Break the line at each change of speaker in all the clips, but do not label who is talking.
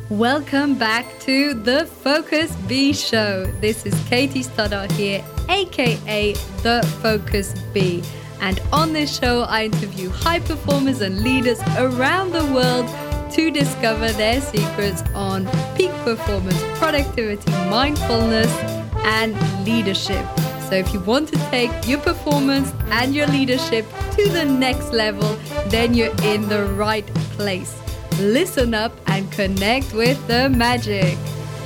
Welcome back to the Focus Bee Show. This is Katie Stoddart here, aka The Focus Bee. And on this show, I interview high performers and leaders around the world to discover their secrets on peak performance, productivity, mindfulness, and leadership. So if you want to take your performance and your leadership to the next level, then you're in the right place. Listen up and connect with the magic.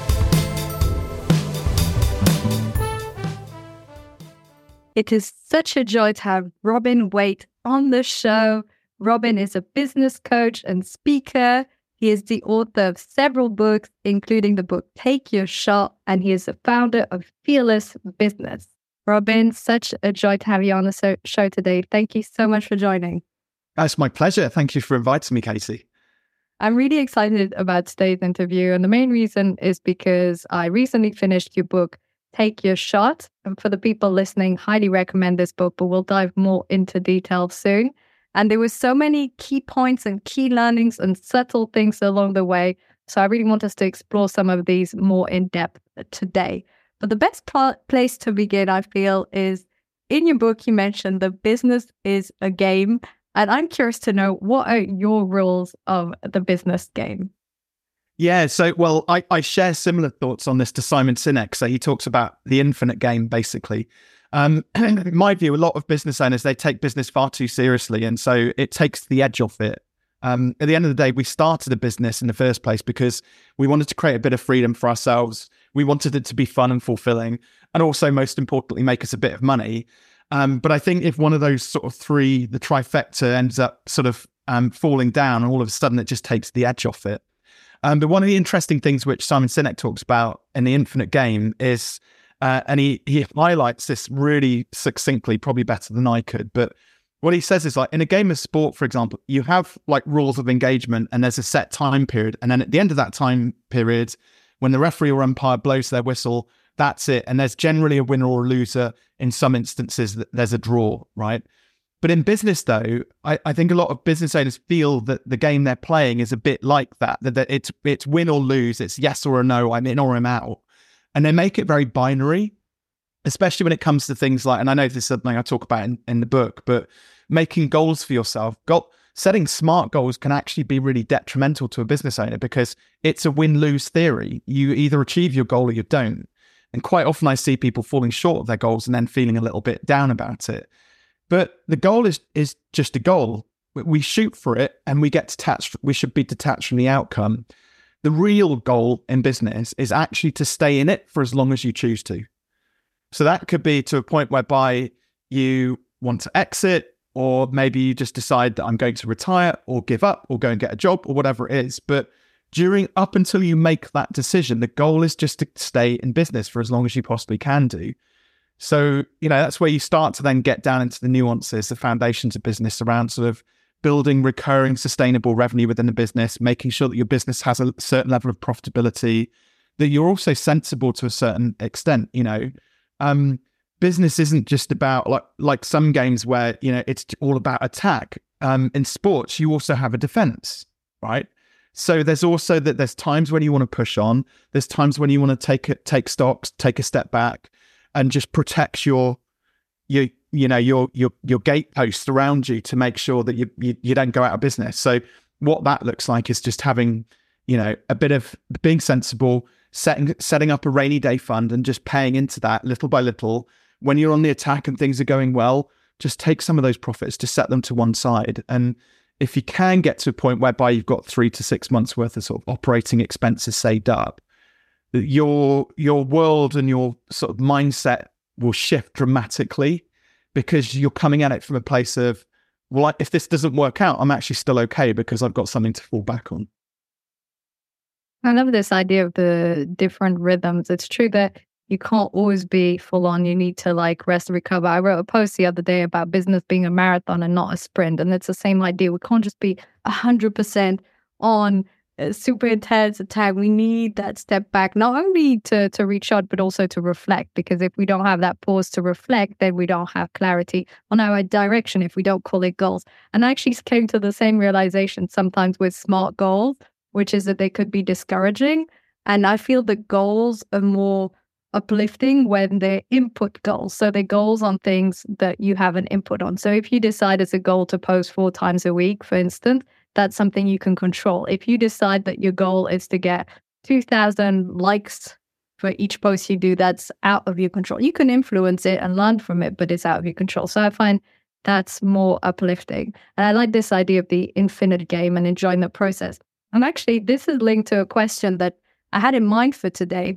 It is such a joy to have Robin Waite on the show. Robin is a business coach and speaker. He is the author of several books, including the book Take Your Shot, and he is the founder of Fearless Business. Robin, such a joy to have you on the show today. Thank you so much for joining.
It's my pleasure. Thank you for inviting me, Katie.
I'm really excited about today's interview, and the main reason is because I recently finished your book, Take Your Shot. And for the people listening, highly recommend this book, but we'll dive more into detail soon. And there were so many key points and key learnings and subtle things along the way. So I really want us to explore some of these more in depth today. But the best place to begin, I feel, is in your book, you mentioned the business is a game. And I'm curious to know, what are your rules of the business game?
Yeah, so, I share similar thoughts on this to Simon Sinek. So he talks about the infinite game, basically. In my view, a lot of business owners, they take business far too seriously. And so it takes the edge off it. At the end of the day, we started a business in the first place because we wanted to create a bit of freedom for ourselves. We wanted it to be fun and fulfilling, and also, most importantly, make us a bit of money. But I think if one of those sort of three, the trifecta, ends up sort of falling down, and all of a sudden it just takes the edge off it. But one of the interesting things which Simon Sinek talks about in The Infinite Game is, and he highlights this really succinctly, probably better than I could, but what he says is, like, in a game of sport, for example, you have like rules of engagement and there's a set time period. And then at the end of that time period, when the referee or umpire blows their whistle, that's it. And there's generally a winner or a loser. In some instances, there's a draw, right? But in business, though, I think a lot of business owners feel that the game they're playing is a bit like that it's win or lose, it's yes or a no, I'm in or I'm out. And they make it very binary, especially when it comes to things like, and I know this is something I talk about in the book, but making goals for yourself. Setting smart goals can actually be really detrimental to a business owner because it's a win-lose theory. You either achieve your goal or you don't. And quite often I see people falling short of their goals and then feeling a little bit down about it. But the goal is just a goal. We shoot for it and we get detached. We should be detached from the outcome. The real goal in business is actually to stay in it for as long as you choose to. So that could be to a point whereby you want to exit, or maybe you just decide that I'm going to retire or give up or go and get a job or whatever it is. But up until you make that decision, the goal is just to stay in business for as long as you possibly can do. So, that's where you start to then get down into the nuances, the foundations of business around sort of building recurring sustainable revenue within the business, making sure that your business has a certain level of profitability, that you're also sensible to a certain extent. Business isn't just about like some games where, it's all about attack. In sports, you also have a defense, right? So there's also there's times when you want to push on. There's times when you want to take stocks, take a step back, and just protect your gateposts around you to make sure that you don't go out of business. So what that looks like is just having a bit of being sensible, setting up a rainy day fund, and just paying into that little by little. When you're on the attack and things are going well, just take some of those profits, just set them to one side. And if you can get to a point whereby you've got 3 to 6 months worth of sort of operating expenses saved up, your world and your sort of mindset will shift dramatically, because you're coming at it from a place of, well, if this doesn't work out, I'm actually still okay because I've got something to fall back on.
I love this idea of the different rhythms. It's true that you can't always be full on. You need to rest and recover. I wrote a post the other day about business being a marathon and not a sprint. And it's the same idea. We can't just be 100% on super intense attack. We need that step back, not only to reach out, but also to reflect. Because if we don't have that pause to reflect, then we don't have clarity on our direction if we don't call it goals. And I actually came to the same realization sometimes with SMART goals. which is that they could be discouraging. And I feel the goals are more uplifting when they're input goals. So they're goals on things that you have an input on. So if you decide as a goal to post 4 times a week, for instance, that's something you can control. If you decide that your goal is to get 2,000 likes for each post you do, that's out of your control. You can influence it and learn from it, but it's out of your control. So I find that's more uplifting. And I like this idea of the infinite game and enjoying the process. And actually, this is linked to a question that I had in mind for today.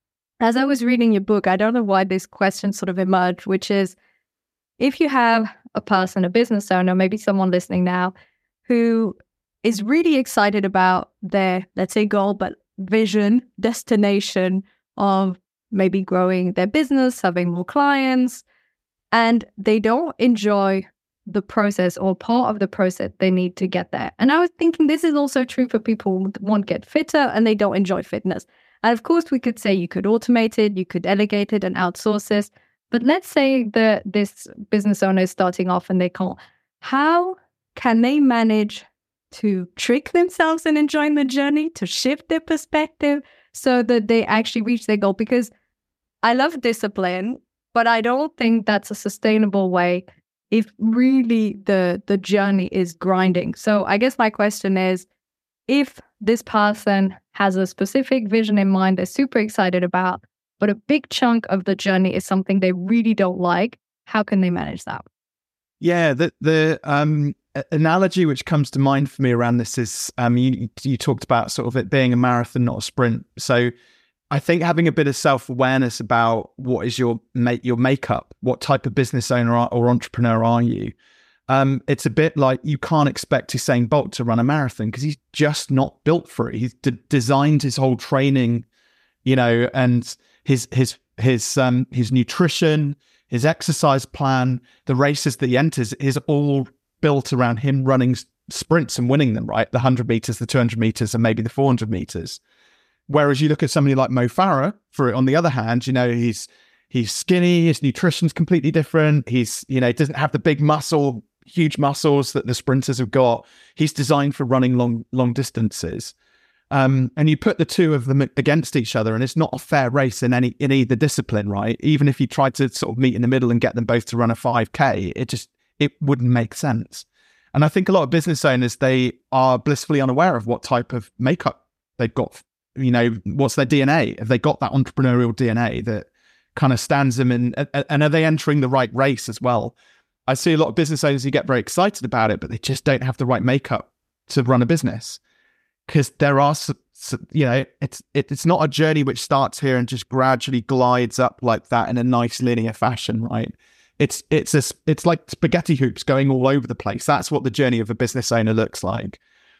As I was reading your book, I don't know why this question sort of emerged, which is, if you have a person, a business owner, maybe someone listening now, who is really excited about their, let's say, goal, but vision, destination of maybe growing their business, having more clients, and they don't enjoy the process or part of the process they need to get there. And I was thinking this is also true for people who want to get fitter and they don't enjoy fitness. And of course, we could say you could automate it, you could delegate it and outsource this. But let's say that this business owner is starting off and they can't. How can they manage to trick themselves in enjoying the journey, to shift their perspective so that they actually reach their goal? Because I love discipline, but I don't think that's a sustainable way if really the journey is grinding. So I guess my question is, if this person has a specific vision in mind they're super excited about, but a big chunk of the journey is something they really don't like, how can they manage that?
Yeah, the analogy which comes to mind for me around this is you talked about sort of it being a marathon, not a sprint. So I think having a bit of self-awareness about what is your makeup, what type of business owner or entrepreneur are you? It's a bit like you can't expect Usain Bolt to run a marathon because he's just not built for it. He's designed his whole training, and his nutrition, his exercise plan, the races that he enters is all built around him running sprints and winning them, right? The 100 meters, the 200 meters, and maybe the 400 meters. Whereas you look at somebody like Mo Farah, on the other hand, he's skinny, his nutrition's completely different. He's, doesn't have the big huge muscles that the sprinters have got. He's designed for running long distances. And you put the two of them against each other, and it's not a fair race in either discipline, right? Even if you tried to sort of meet in the middle and get them both to run a 5K, it wouldn't make sense. And I think a lot of business owners, they are blissfully unaware of what type of makeup they've got. What's their DNA? Have they got that entrepreneurial DNA that kind of stands them in? And are they entering the right race as well? I see a lot of business owners who get very excited about it, but they just don't have the right makeup to run a business. Because there are, it's not a journey which starts here and just gradually glides up like that in a nice linear fashion, right? It's like spaghetti hoops going all over the place. That's what the journey of a business owner looks like.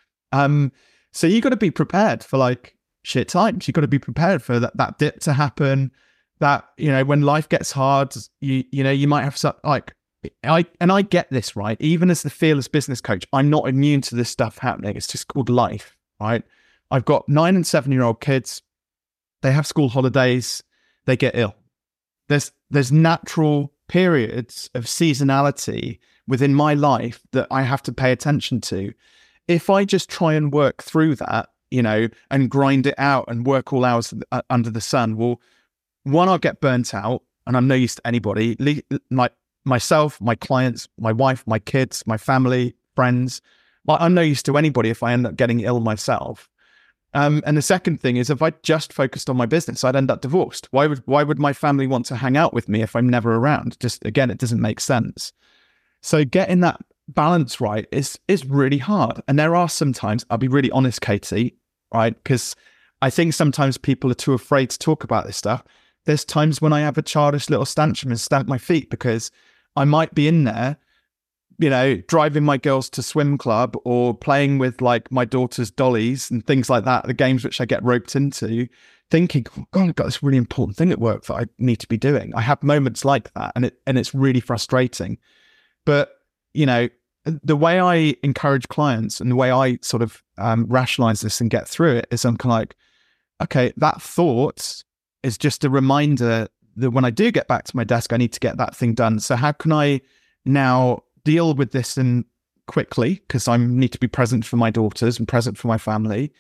So you got to be prepared for like shit times. You got to be prepared for that dip to happen. That when life gets hard, you might have some like. I get this, right? Even as the fearless business coach, I'm not immune to this stuff happening. It's just called life, right? I've got 9 and 7-year-old kids. They have school holidays. They get ill. There's natural periods of seasonality within my life that I have to pay attention to. If I just try and work through that, and grind it out and work all hours under the sun, well, one, I'll get burnt out, and I'm no use to anybody. Myself, my clients, my wife, my kids, my family, friends. I'm no use to anybody if I end up getting ill myself. And the second thing is, if I just focused on my business, I'd end up divorced. Why would my family want to hang out with me if I'm never around? Just again, it doesn't make sense. So getting that balance right is really hard. And there are sometimes, I'll be really honest, Katie, right? Because I think sometimes people are too afraid to talk about this stuff. There's times when I have a childish little tantrum and stamp my feet because I might be in there, driving my girls to swim club or playing with like my daughter's dollies and things like that, the games which I get roped into, thinking, oh God, I've got this really important thing at work that I need to be doing. I have moments like that, and it's really frustrating. But, the way I encourage clients and the way I sort of rationalize this and get through it is I'm kind of like, okay, that thought is just a reminder that when I do get back to my desk, I need to get that thing done. So how can I now deal with this quickly? Because I need to be present for my daughters and present for my family.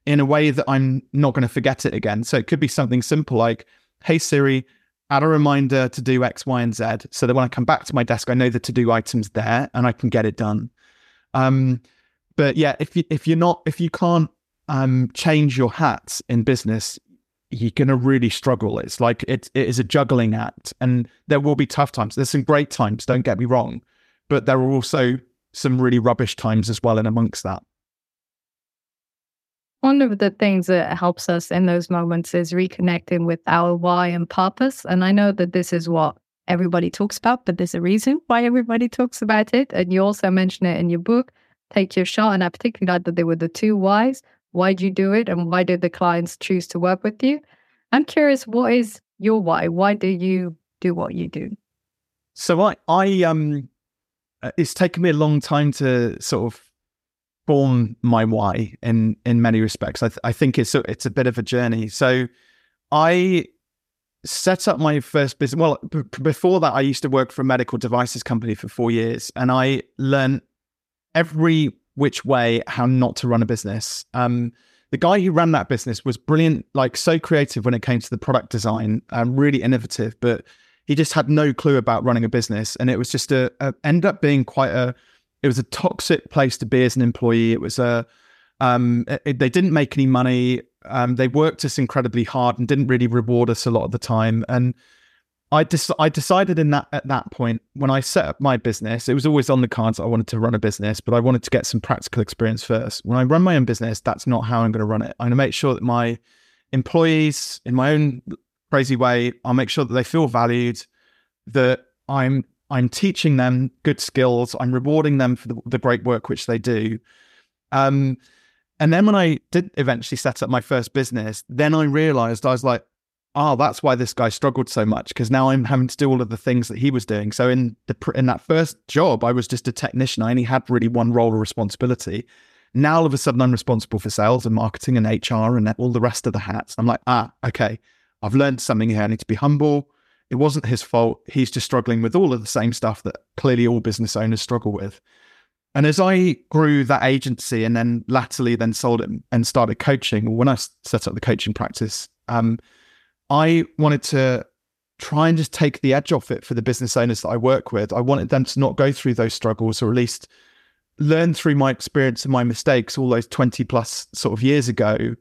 in a way that I'm not going to forget it again. So it could be something simple like, hey Siri, add a reminder to do X, Y, and Z, so that when I come back to my desk, I know the to-do item's there and I can get it done. But yeah, if you can't change your hats in business, you're going to really struggle. It's like it is a juggling act, and there will be tough times. There's some great times, don't get me wrong, but there are also some really rubbish times as well in amongst that.
One of the things that helps us in those moments is reconnecting with our why and purpose. And I know that this is what everybody talks about, but there's a reason why everybody talks about it. And you also mention it in your book, Take Your Shot. And I particularly like that there were the two whys. Why do you do it? And why did the clients choose to work with you? I'm curious, what is your why? Why do you do what you do?
So it's taken me a long time to sort of form my why in many respects. I think it's a bit of a journey. So I set up my first business. Well, before that, I used to work for a medical devices company for 4 years, and I learned every which way how not to run a business. The guy who ran that business was brilliant, like so creative when it came to the product design, really innovative, but he just had no clue about running a business. And it was just ended up being it was a toxic place to be as an employee. It was they didn't make any money. They worked us incredibly hard and didn't really reward us a lot of the time. And I decided at that point, when I set up my business, it was always on the cards that I wanted to run a business, but I wanted to get some practical experience first. When I run my own business, that's not how I'm going to run it. I'm going to make sure that my employees, in my own crazy way, I'll make sure that they feel valued, that I'm teaching them good skills, I'm rewarding them for the great work which they do. And then when I did eventually set up my first business, then I realized, I was like, oh, that's why this guy struggled so much, because now I'm having to do all of the things that he was doing. So in that first job, I was just a technician. I only had really one role of responsibility. Now all of a sudden I'm responsible for sales and marketing and HR and all the rest of the hats. I'm like, okay, I've learned something here. I need to be humble. It wasn't his fault. He's just struggling with all of the same stuff that clearly all business owners struggle with. And as I grew that agency and then latterly sold it and started coaching, when I set up the coaching practice, I wanted to try and just take the edge off it for the business owners that I work with. I wanted them to not go through those struggles, or at least learn through my experience and my mistakes all those 20 plus sort of years ago.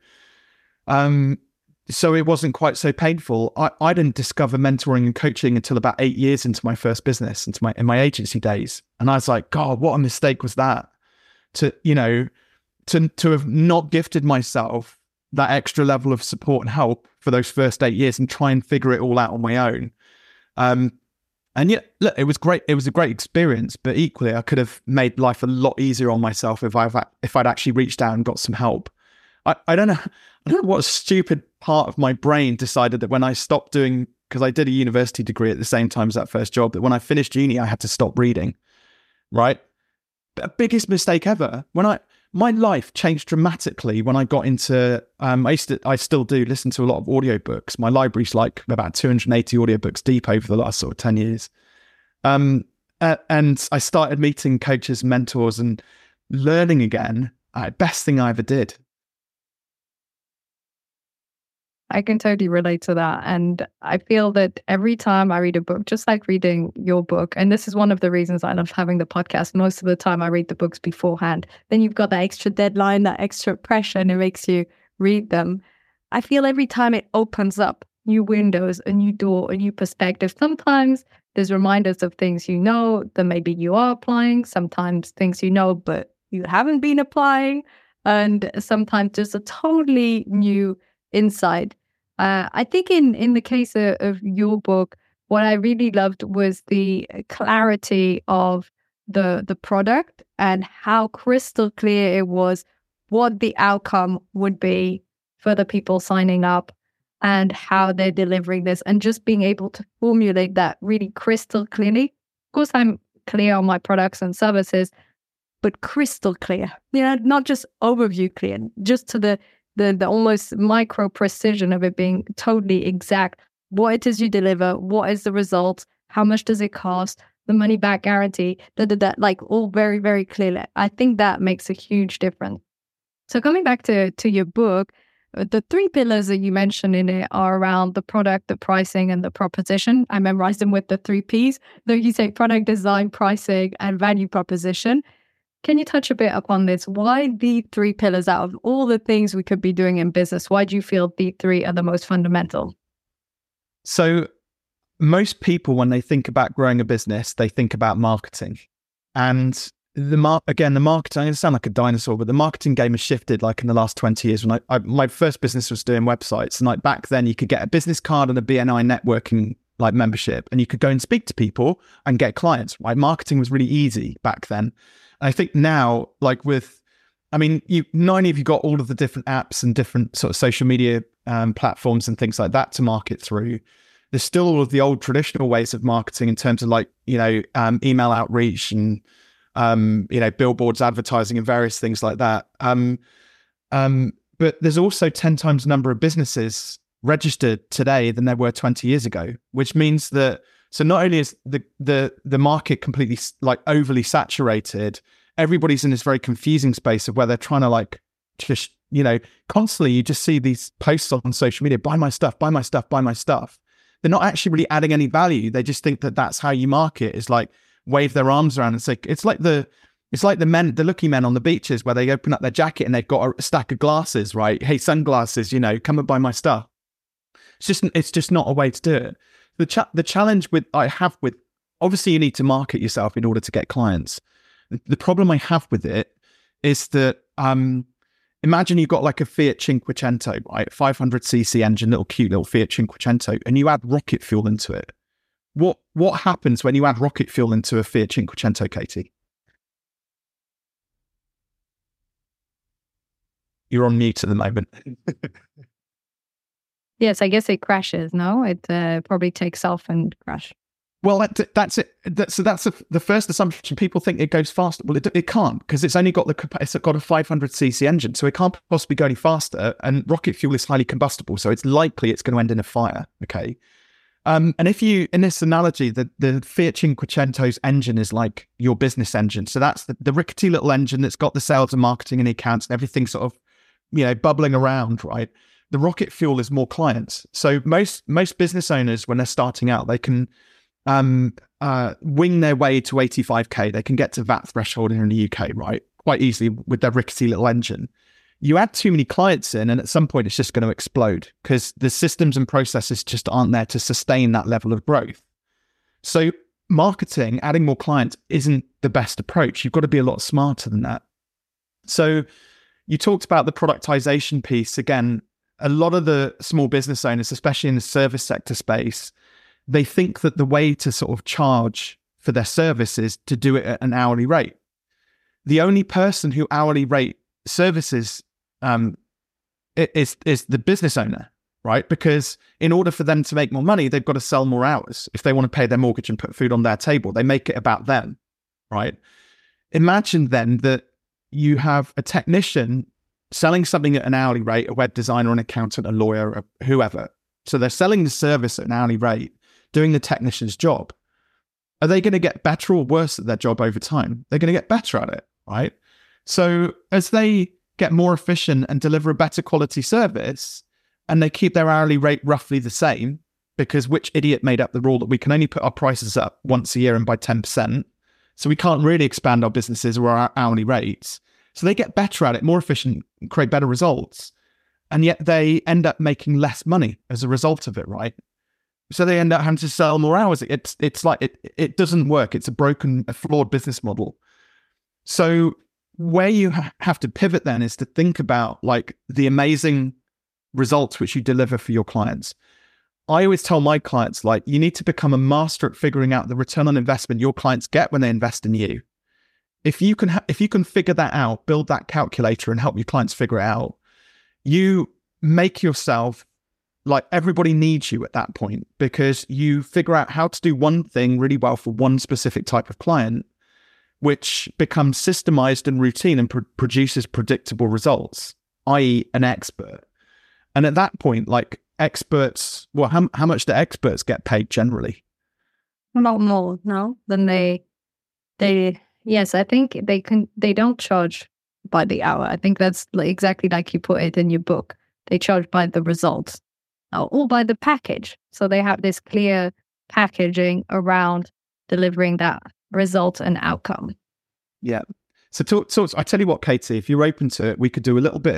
So it wasn't quite so painful. I didn't discover mentoring and coaching until about 8 years into my first business, in my agency days. And I was like, God, what a mistake was that, to have not gifted myself that extra level of support and help for those first 8 years and try and figure it all out on my own. And yet, look, it was great. It was a great experience, but equally, I could have made life a lot easier on myself if I'd actually reached out and got some help. I don't know what stupid part of my brain decided that when I stopped doing, because I did a university degree at the same time as that first job, that when I finished uni, I had to stop reading, right? Biggest mistake ever. My life changed dramatically when I got into, I still do listen to a lot of audiobooks. My library's like about 280 audiobooks deep over the last sort of 10 years. And I started meeting coaches, mentors, and learning again. Best thing I ever did.
I can totally relate to that. And I feel that every time I read a book, just like reading your book, and this is one of the reasons I love having the podcast, most of the time I read the books beforehand. Then you've got that extra deadline, that extra pressure, and it makes you read them. I feel every time it opens up new windows, a new door, a new perspective. Sometimes there's reminders of things you know that maybe you are applying, sometimes things you know, but you haven't been applying. And sometimes just a totally new insight. I think in the case of your book, what I really loved was the clarity of the product and how crystal clear it was what the outcome would be for the people signing up and how they're delivering this, and just being able to formulate that really crystal clearly. Of course, I'm clear on my products and services, but crystal clear, not just overview clear, just to the almost micro precision of it being totally exact. What it is you deliver, what is the result, how much does it cost, the money back guarantee, like all very, very clearly. I think that makes a huge difference. So coming back to your book, the three pillars that you mentioned in it are around the product, the pricing, and the proposition. I memorized them with the three Ps, though you say product design, pricing, and value proposition. Can you touch a bit upon this? Why the three pillars out of all the things we could be doing in business? Why do you feel the three are the most fundamental?
So most people, when they think about growing a business, they think about marketing. And the marketing, I'm going to sound like a dinosaur, but the marketing game has shifted like in the last 20 years. When my first business was doing websites, and like back then you could get a business card and a BNI networking like membership, and you could go and speak to people and get clients, right? Marketing was really easy back then. And I think now, like not only have you got all of the different apps and different sort of social media platforms and things like that to market through, there's still all of the old traditional ways of marketing in terms of like, email outreach and, billboards, advertising and various things like that. But there's also 10 times the number of businesses registered today than there were 20 years ago, which means that, so not only is the market completely like overly saturated, everybody's in this very confusing space of where they're trying to like just, constantly you just see these posts on social media, buy my stuff, buy my stuff, buy my stuff. They're not actually really adding any value. They just think that that's how you market, is like wave their arms around and say, it's like the lucky men on the beaches where they open up their jacket and they've got a stack of glasses, right? Hey, sunglasses, come and buy my stuff. It's just not a way to do it. The challenge I have with, obviously you need to market yourself in order to get clients. The problem I have with it is that, imagine you've got like a Fiat Cinquecento, right? 500cc engine, cute little Fiat Cinquecento, and you add rocket fuel into it. What happens when you add rocket fuel into a Fiat Cinquecento, Katie? You're on mute at the moment.
Yes, I guess it crashes. No, it probably takes off and crash.
Well, that's it. So that's the first assumption. People think it goes faster. Well, it can't, because it's got a 500cc engine, so it can't possibly go any faster. And rocket fuel is highly combustible, so it's likely it's going to end in a fire. Okay. And if you, in this analogy, the Fiat Cinquecento's engine is like your business engine. So that's the rickety little engine that's got the sales and marketing and the accounts and everything sort of, bubbling around, right? The rocket fuel is more clients. So most business owners, when they're starting out, they can wing their way to 85k. They can get to VAT threshold here in the UK, right? Quite easily with their rickety little engine. You add too many clients in, and at some point it's just going to explode because the systems and processes just aren't there to sustain that level of growth. So marketing, adding more clients isn't the best approach. You've got to be a lot smarter than that. So you talked about the productization piece. Again, a lot of the small business owners, especially in the service sector space, they think that the way to sort of charge for their service is to do it at an hourly rate. The only person who hourly rate services is the business owner, right? Because in order for them to make more money, they've got to sell more hours. If they want to pay their mortgage and put food on their table, they make it about them, right? Imagine then that you have a technician selling something at an hourly rate, a web designer, an accountant, a lawyer, whoever. So they're selling the service at an hourly rate, doing the technician's job. Are they going to get better or worse at their job over time? They're going to get better at it, right? So as they get more efficient and deliver a better quality service, and they keep their hourly rate roughly the same, because which idiot made up the rule that we can only put our prices up once a year and by 10%? So we can't really expand our businesses or our hourly rates. So they get better at it, more efficient, create better results. And yet they end up making less money as a result of it, right? So they end up having to sell more hours. It's like, it doesn't work. It's a flawed business model. So where you have to pivot then is to think about like the amazing results which you deliver for your clients. I always tell my clients, like, you need to become a master at figuring out the return on investment your clients get when they invest in you. If you can figure that out, build that calculator and help your clients figure it out, you make yourself like everybody needs you at that point, because you figure out how to do one thing really well for one specific type of client, which becomes systemized and routine and produces predictable results, i.e. an expert. And at that point, like experts, well, how much do experts get paid generally?
A lot more, no? Than they yes, I think they don't charge by the hour. I think that's exactly like you put it in your book. They charge by the results or by the package. So they have this clear packaging around delivering that result and outcome.
Yeah. So I tell you what, Katie, if you're open to it, we could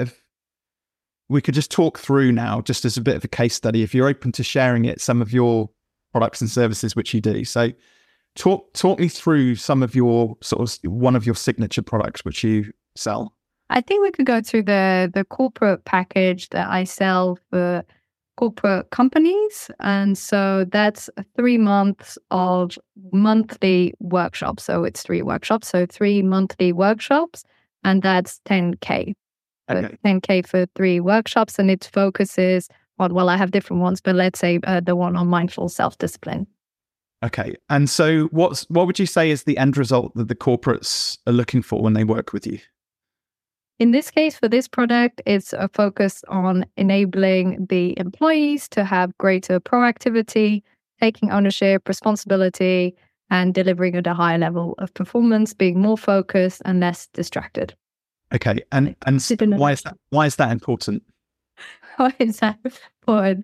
just talk through now, just as a bit of a case study, if you're open to sharing it, some of your products and services which you do. So talk me through some of your one of your signature products which you sell.
I think we could go through the corporate package that I sell for corporate companies. And so that's 3 months of monthly workshops. So it's 3 workshops. So 3 monthly workshops, and that's 10K. Okay. 10K for 3 workshops. And it focuses on, well, I have different ones, but let's say the one on mindful self-discipline.
Okay. And so what would you say is the end result that the corporates are looking for when they work with you?
In this case, for this product, it's a focus on enabling the employees to have greater proactivity, taking ownership, responsibility, and delivering at a higher level of performance, being more focused and less distracted.
Okay. And why is that? Why is that important?
Why is that important?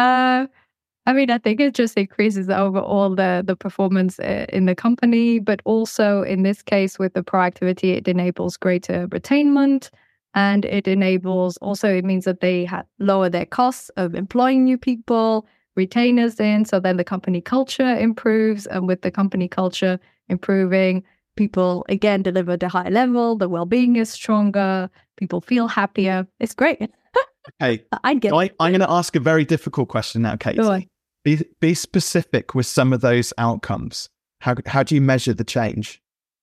I think it just increases overall the performance in the company, but also in this case with the proactivity, it enables greater retainment, and it means that they lower their costs of employing new people, retainers in, so then the company culture improves, and with the company culture improving, people again deliver at a high level, the well-being is stronger, people feel happier. It's great.
Okay, I'm going to ask a very difficult question now, Kate.
Go on.
Be specific with some of those outcomes. How do you measure the change?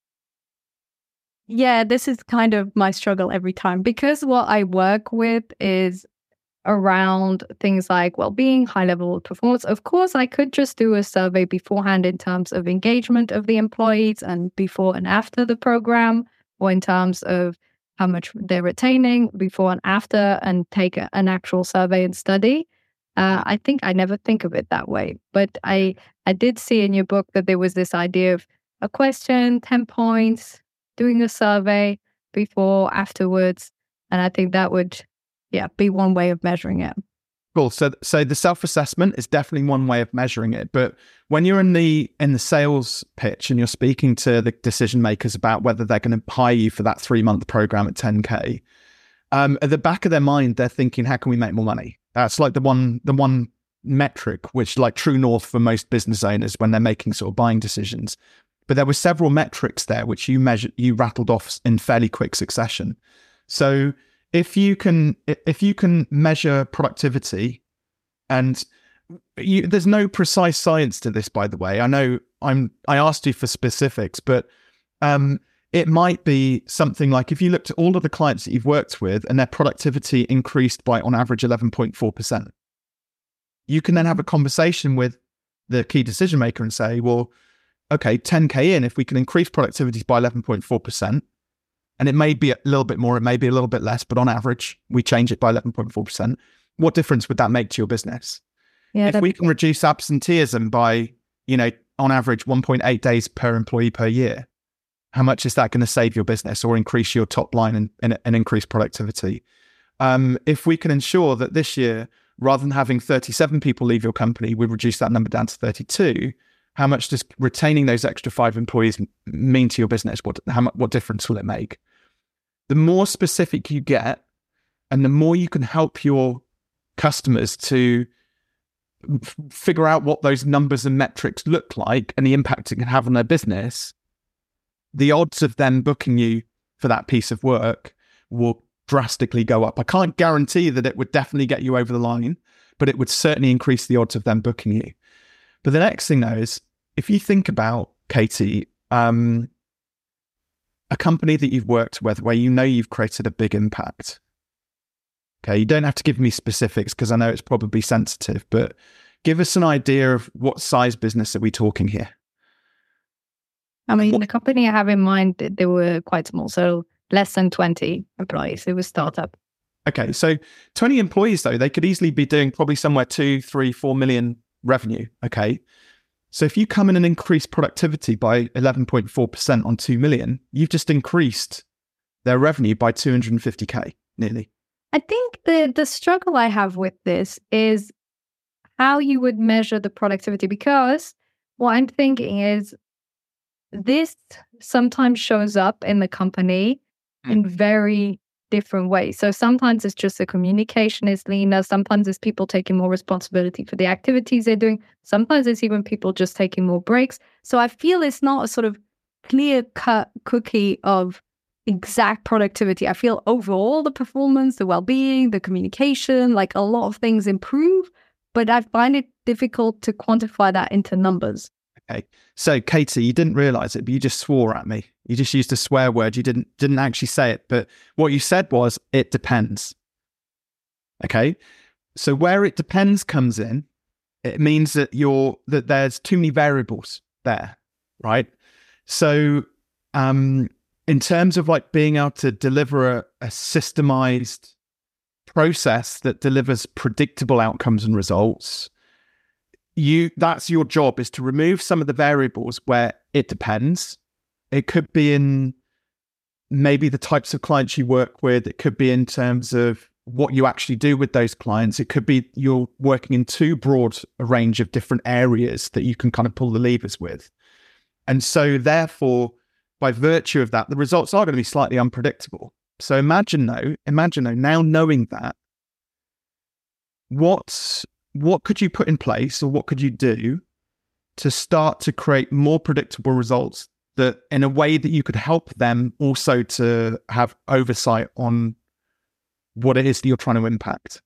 Yeah, this is kind of my struggle every time, because what I work with is around things like well-being, high level of performance. Of course, I could just do a survey beforehand in terms of engagement of the employees and before and after the program, or in terms of how much they're retaining before and after, and take an actual survey and study. I think I never think of it that way. But I did see in your book that there was this idea of a question, 10 points, doing a survey before, afterwards. And I think that would, be one way of measuring it.
Cool. So the self-assessment is definitely one way of measuring it. But when you're in the sales pitch and you're speaking to the decision makers about whether they're going to hire you for that 3-month program at 10K, at the back of their mind, they're thinking, how can we make more money? That's like the one metric, which like true north for most business owners when they're making sort of buying decisions. But there were several metrics there which you rattled off in fairly quick succession. So if you can measure productivity, and there's no precise science to this, by the way. I know I asked you for specifics, but it might be something like if you looked at all of the clients that you've worked with and their productivity increased by on average 11.4%, you can then have a conversation with the key decision maker and say, well, okay, 10K in, if we can increase productivity by 11.4%, and it may be a little bit more, it may be a little bit less, but on average, we change it by 11.4%. What difference would that make to your business? Yeah, if we can reduce absenteeism by, on average 1.8 days per employee per year, how much is that going to save your business or increase your top line and increase productivity? If we can ensure that this year, rather than having 37 people leave your company, we reduce that number down to 32, how much does retaining those extra 5 employees mean to your business? What difference will it make? The more specific you get, and the more you can help your customers to figure out what those numbers and metrics look like and the impact it can have on their business, the odds of them booking you for that piece of work will drastically go up. I can't guarantee that it would definitely get you over the line, but it would certainly increase the odds of them booking you. But the next thing though is, if you think about, Katie, a company that you've worked with where you've created a big impact. Okay, you don't have to give me specifics because I know it's probably sensitive, but give us an idea of what size business are we talking here?
The company I have in mind, they were quite small, so less than 20 employees. It was startup.
Okay, so 20 employees, though, they could easily be doing probably somewhere 2, 3, 4 million revenue. Okay, so if you come in and increase productivity by 11.4% on 2 million, you've just increased their revenue by 250K nearly.
I think the struggle I have with this is how you would measure the productivity, because what I'm thinking is this sometimes shows up in the company in very different ways. So sometimes it's just the communication is leaner. Sometimes it's people taking more responsibility for the activities they're doing. Sometimes it's even people just taking more breaks. So I feel it's not a sort of clear-cut cookie of exact productivity. I feel overall the performance, the well-being, the communication, like a lot of things improve, but I find it difficult to quantify that into numbers.
Okay. So Katie, you didn't realize it, but you just swore at me. You just used a swear word. You didn't actually say it, but what you said was, it depends. Okay. So where it depends comes in, it means that there's too many variables there, right? So in terms of like being able to deliver a systemized process that delivers predictable outcomes and results, that's your job, is to remove some of the variables where it depends. It could be in maybe the types of clients you work with. It could be in terms of what you actually do with those clients. It could be you're working in too broad a range of different areas that you can kind of pull the levers with. And so therefore, by virtue of that, the results are going to be slightly unpredictable. So imagine though, now knowing that, what could you put in place, or what could you do to start to create more predictable results, that in a way that you could help them also to have oversight on what it is that you're trying to impact?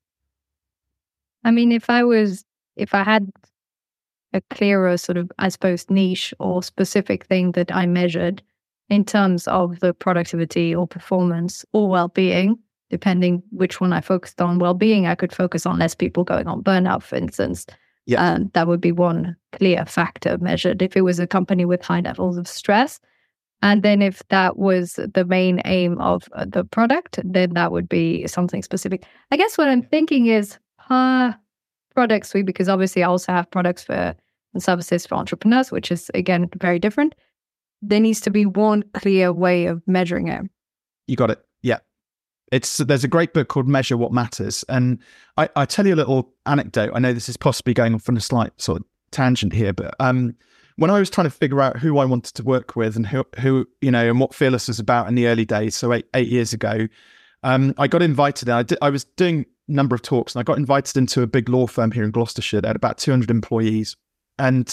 I mean, if I had a clearer sort of, I suppose, niche or specific thing that I measured in terms of the productivity or performance or well-being, depending which one I focused on. Well-being, I could focus on less people going on burnout, for instance.
Yeah.
That would be one clear factor measured if it was a company with high levels of stress. And then if that was the main aim of the product, then that would be something specific. I guess what I'm thinking is product suite, because obviously I also have products and services for entrepreneurs, which is, again, very different. There needs to be one clear way of measuring it.
You got it. Yeah. There's a great book called Measure What Matters. And I tell you a little anecdote. I know this is possibly going off on a slight sort of tangent here, but when I was trying to figure out who I wanted to work with and who and what Fearless was about in the early days, so eight years ago, I got invited. I was doing a number of talks, and I got invited into a big law firm here in Gloucestershire that had about 200 employees. And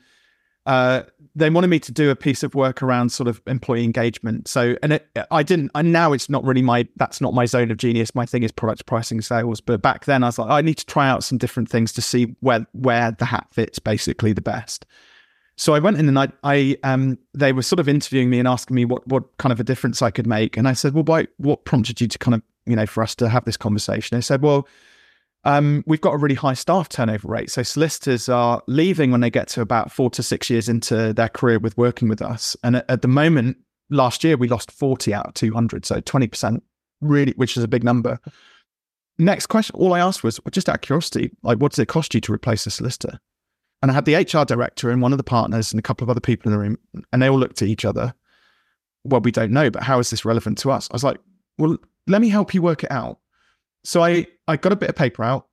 they wanted me to do a piece of work around sort of employee engagement. So, now it's not really that's not my zone of genius. My thing is product pricing, sales. But back then I was like, I need to try out some different things to see where the hat fits basically the best. So I went in and they were sort of interviewing me and asking me what kind of a difference I could make. And I said, well, what prompted you to kind of, for us to have this conversation? They said, well, we've got a really high staff turnover rate. So solicitors are leaving when they get to about 4 to 6 years into their career with working with us. And at the moment, last year, we lost 40 out of 200. So 20%, really, which is a big number. Next question, all I asked was, just out of curiosity, like, what does it cost you to replace a solicitor? And I had the HR director and one of the partners and a couple of other people in the room, and they all looked at each other. Well, we don't know, but how is this relevant to us? I was like, well, let me help you work it out. So I got a bit of paper out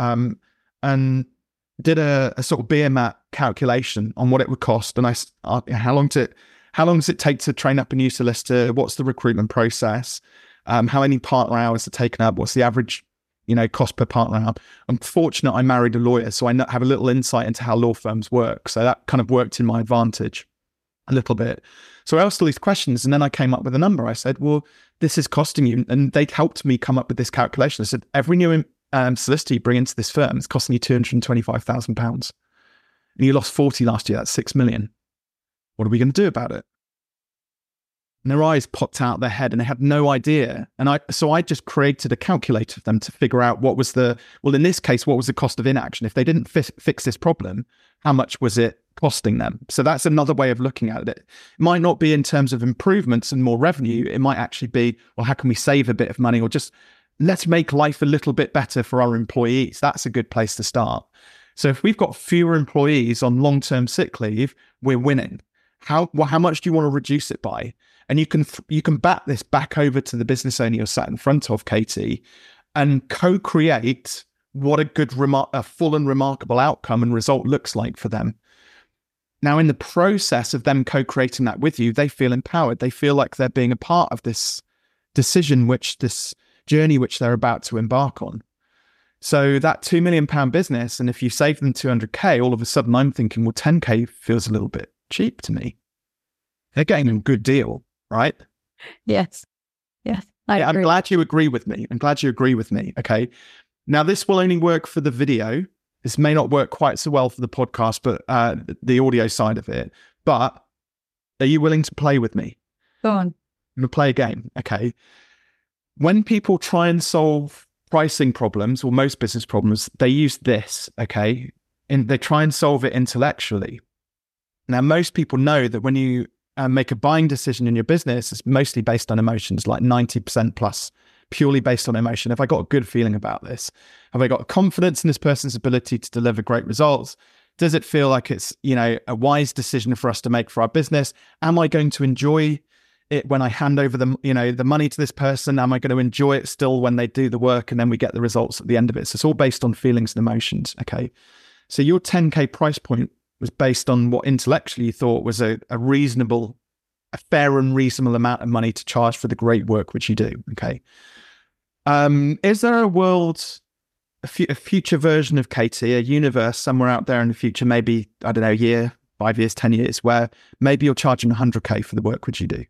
and did a sort of BMAT calculation on what it would cost. And how long does it take to train up a new solicitor? What's the recruitment process? How many partner hours are taken up? What's the average, cost per partner hour? I'm fortunate I married a lawyer, so I have a little insight into how law firms work. So that kind of worked in my advantage a little bit. So I asked all these questions, and then I came up with a number. I said, well, this is costing you. And they helped me come up with this calculation. I said, every new solicitor you bring into this firm is costing you £225,000. And you lost 40 last year. That's 6 million. What are we going to do about it? And their eyes popped out their head and they had no idea. And I just created a calculator for them to figure out in this case, what was the cost of inaction? If they didn't fix this problem, how much was it costing them? So that's another way of looking at it. It might not be in terms of improvements and more revenue. It might actually be, well, how can we save a bit of money, or just let's make life a little bit better for our employees? That's a good place to start. So if we've got fewer employees on long-term sick leave, we're winning. How much do you want to reduce it by? And you can bat this back over to the business owner you're sat in front of, Katie, and co-create what a full and remarkable outcome and result looks like for them. Now, in the process of them co-creating that with you, they feel empowered. They feel like they're being a part of this decision, this journey which they're about to embark on. So that £2 million business, and if you save them 200K, all of a sudden I'm thinking, well, 10K feels a little bit cheap to me. They're getting a good deal, right?
Yes.
I'm glad you agree with me. Okay. Now, this will only work for the video. This may not work quite so well for the podcast, but the audio side of it. But are you willing to play with me?
Go on.
I'm going to play a game. Okay. When people try and solve pricing problems, or most business problems, they use this, okay? And they try and solve it intellectually. Now, most people know that when you make a buying decision in your business, it's mostly based on emotions, like 90% plus, purely based on emotion. Have I got a good feeling about this? Have I got confidence in this person's ability to deliver great results? Does it feel like it's, a wise decision for us to make for our business? Am I going to enjoy it when I hand over the money to this person? Am I going to enjoy it still when they do the work and then we get the results at the end of it? So it's all based on feelings and emotions. Okay. So your 10K price point was based on what intellectually you thought was a fair and reasonable amount of money to charge for the great work which you do. Okay. Is there a future version of Katie, a universe somewhere out there in the future, maybe, I don't know, a year, 5 years, 10 years, where maybe you're charging 100K for the work which you do?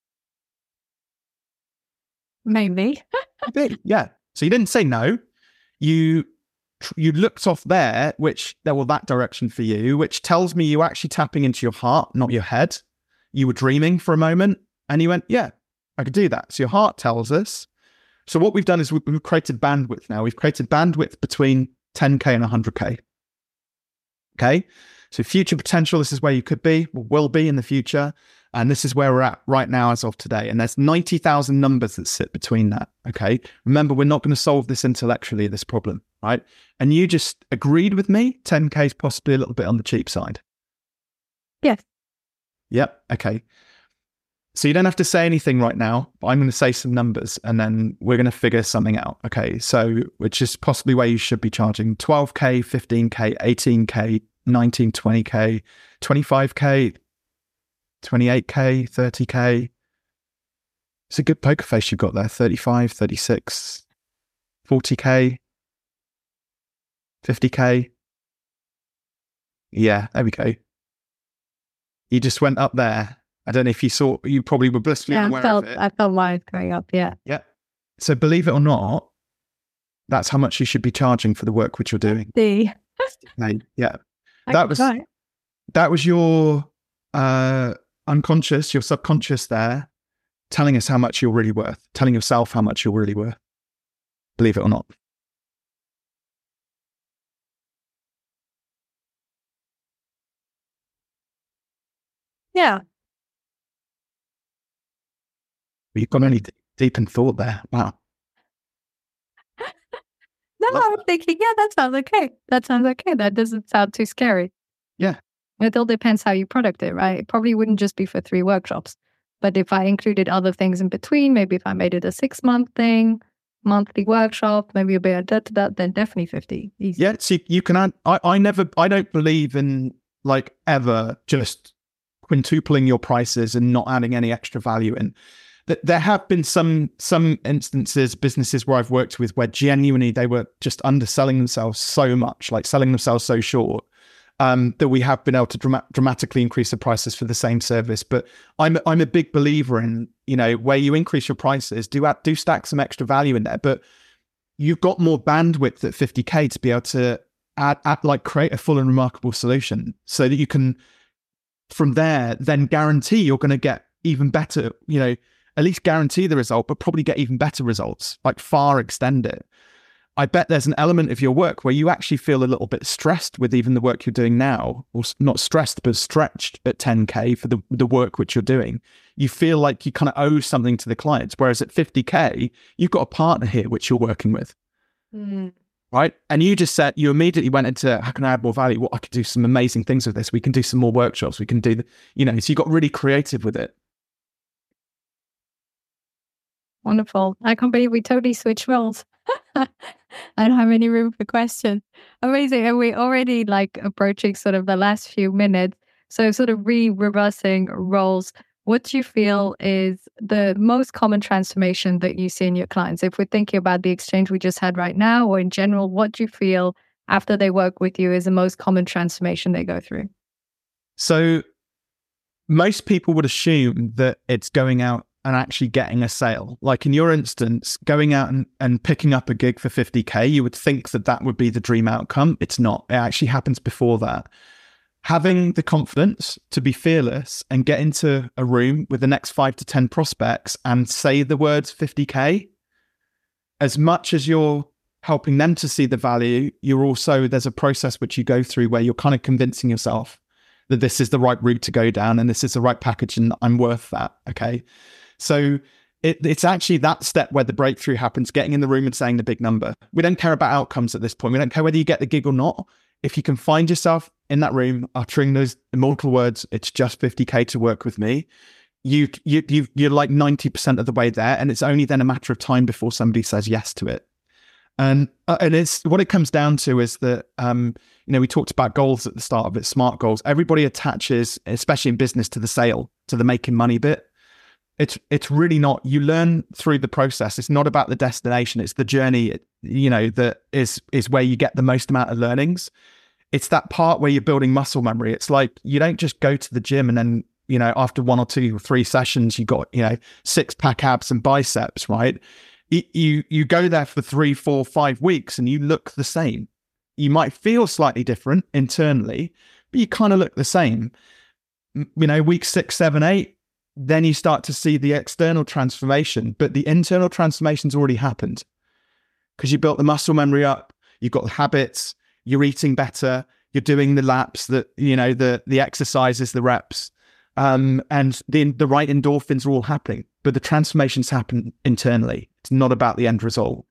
Maybe.
Yeah. So you didn't say no. You looked off there, that direction for you, which tells me you're actually tapping into your heart, not your head. You were dreaming for a moment and you went, yeah, I could do that. So your heart tells us. So what we've done is we've created bandwidth now. We've created bandwidth between 10K and 100K. Okay. So future potential, this is where you could be, or will be in the future. And this is where we're at right now as of today. And there's 90,000 numbers that sit between that. Okay. Remember, we're not going to solve this intellectually, this problem, right? And you just agreed with me, 10K is possibly a little bit on the cheap side.
Yes.
Yep. Okay. So you don't have to say anything right now, but I'm going to say some numbers and then we're going to figure something out. Okay. So, which is possibly where you should be charging 12K, 15K, 18K, 19, 20K, 25K, 28K, 30K. It's a good poker face you've got there. 35, 36, 40K, 50K. Yeah, there we go. You just went up there. I don't know if you saw, you probably were blissfully aware of it.
I felt mine going up, yeah.
Yeah. So believe it or not, that's how much you should be charging for the work which you're doing. Yeah. That was your unconscious, your subconscious there, telling us how much you're really worth, telling yourself how much you're really worth. Believe it or not.
Yeah.
You've gone really deep in thought there. Wow.
No, I'm thinking, yeah, that sounds okay. That doesn't sound too scary.
Yeah.
It all depends how you product it, right? It probably wouldn't just be for 3 workshops. But if I included other things in between, maybe if I made it a 6-month thing, monthly workshop, maybe a bit of that, then definitely 50. Easy.
Yeah, so you can add, I don't believe in like ever just quintupling your prices and not adding any extra value in. There have been some instances, businesses where I've worked with where genuinely they were just underselling themselves so much, like selling themselves so short, that we have been able to dramatically increase the prices for the same service. But I'm a big believer in, where you increase your prices, do stack some extra value in there, but you've got more bandwidth at 50K to be able to create a full and remarkable solution so that you can, from there, then guarantee you're going to get even better, at least guarantee the result, but probably get even better results, like far extend it. I bet there's an element of your work where you actually feel a little bit stressed with even the work you're doing now, or not stressed, but stretched at 10K for the work which you're doing. You feel like you kind of owe something to the clients. Whereas at 50K, you've got a partner here which you're working with. Right? And you immediately went into, how can I add more value? Well, I could do some amazing things with this. We can do some more workshops. We can do so you got really creative with it.
Wonderful. I can't believe we totally switched roles. I don't have any room for questions. Amazing. And we're already like approaching sort of the last few minutes. So sort of reversing roles, what do you feel is the most common transformation that you see in your clients? If we're thinking about the exchange we just had right now, or in general, what do you feel after they work with you is the most common transformation they go through?
So most people would assume that it's going out and actually getting a sale. Like in your instance, going out and picking up a gig for 50K, you would think that that would be the dream outcome. It's not. It actually happens before that. Having the confidence to be fearless and get into a room with the next 5 to 10 prospects and say the words 50K, as much as you're helping them to see the value, there's a process which you go through where you're kind of convincing yourself that this is the right route to go down and this is the right package and I'm worth that. Okay. So it's actually that step where the breakthrough happens, getting in the room and saying the big number. We don't care about outcomes at this point. We don't care whether you get the gig or not. If you can find yourself in that room uttering those immortal words, it's just 50K to work with me, you're like 90% of the way there. And it's only then a matter of time before somebody says yes to it. And it's what it comes down to is that, we talked about goals at the start of it, SMART goals. Everybody attaches, especially in business, to the sale, to the making money bit. It's really not. You learn through the process. It's not about the destination. It's the journey, that is where you get the most amount of learnings. It's that part where you're building muscle memory. It's like, you don't just go to the gym and then, after 1 or 2 or 3 sessions, you got, 6-pack abs and biceps, right? You go there for 3, 4, 5 weeks and you look the same. You might feel slightly different internally, but you kind of look the same. Week 6, 7, 8, then you start to see the external transformation, but the internal transformation's already happened because you built the muscle memory up, you've got the habits, you're eating better, you're doing the laps, the exercises, the reps, and the right endorphins are all happening, but the transformations happen internally. It's not about the end result.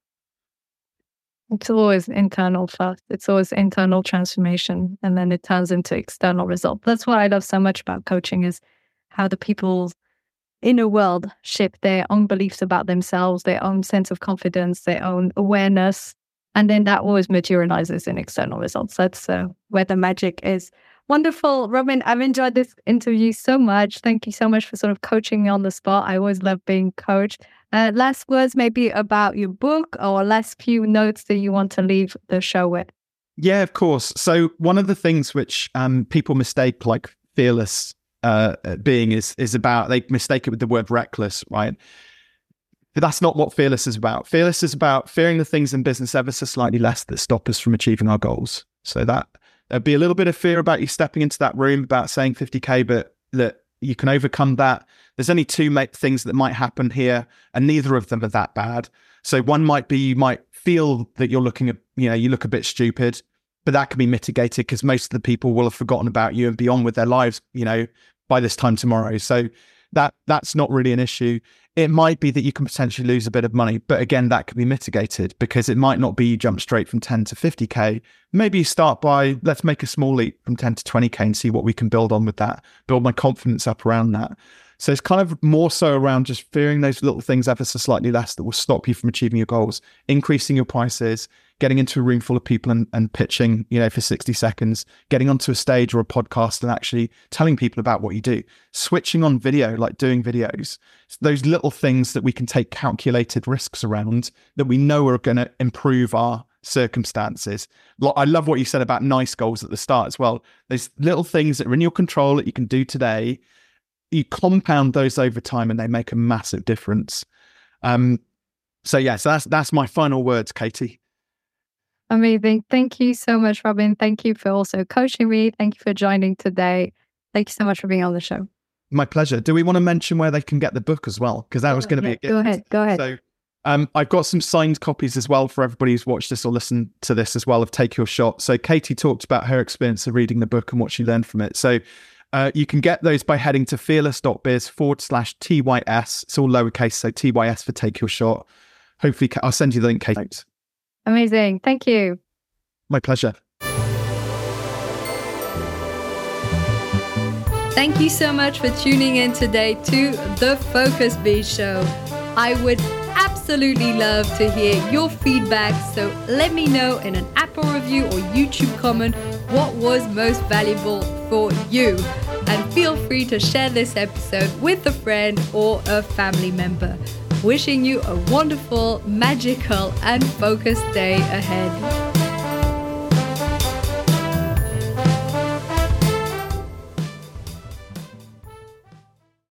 It's always internal first. It's always internal transformation, and then it turns into external result. That's what I love so much about coaching, is how the people's inner world shift their own beliefs about themselves, their own sense of confidence, their own awareness. And then that always materializes in external results. That's where the magic is. Wonderful. Robin, I've enjoyed this interview so much. Thank you so much for sort of coaching me on the spot. I always love being coached. Last words maybe about your book, or last few notes that you want to leave the show with.
Yeah, of course. So one of the things which people mistake like fearless being is about, they mistake it with the word reckless, right? But that's not what fearless is about. Fearless is about fearing the things in business ever so slightly less that stop us from achieving our goals. So that there'd be a little bit of fear about you stepping into that room, about saying 50K, but that you can overcome that. There's only 2 things that might happen here, and neither of them are that bad. So one might be, you might feel that you're looking at, you look a bit stupid, but that can be mitigated because most of the people will have forgotten about you and be on with their lives, by this time tomorrow. So that's not really an issue. It might be that you can potentially lose a bit of money, but again, that can be mitigated because it might not be you jump straight from 10 to 50K. Maybe you start by, let's make a small leap from 10 to 20K and see what we can build on with that, build my confidence up around that. So it's kind of more so around just fearing those little things ever so slightly less that will stop you from achieving your goals, increasing your prices, getting into a room full of people and pitching, for 60 seconds, getting onto a stage or a podcast and actually telling people about what you do, switching on video, like doing videos, those little things that we can take calculated risks around that we know are going to improve our circumstances. I love what you said about nice goals at the start as well. There's little things that are in your control that you can do today. You compound those over time and they make a massive difference. So that's my final words, Katie.
Amazing. Thank you so much, Robin. Thank you for also coaching me. Thank you for joining today. Thank you so much for being on the show.
My pleasure. Do we want to mention where they can get the book as well? Because that was going to be a gift.
Go ahead.
So I've got some signed copies as well for everybody who's watched this or listened to this as well of Take Your Shot. So Katie talked about her experience of reading the book and what she learned from it. So you can get those by heading to fearless.biz/TYS. It's all lowercase, so TYS for Take Your Shot. Hopefully, I'll send you the link, Kate.
Amazing. Thank you.
My pleasure.
Thank you so much for tuning in today to The Focus Bee Show. I would absolutely love to hear your feedback, so let me know in an Apple review or YouTube comment what was most valuable for you. And feel free to share this episode with a friend or a family member. Wishing you a wonderful, magical, and focused day ahead.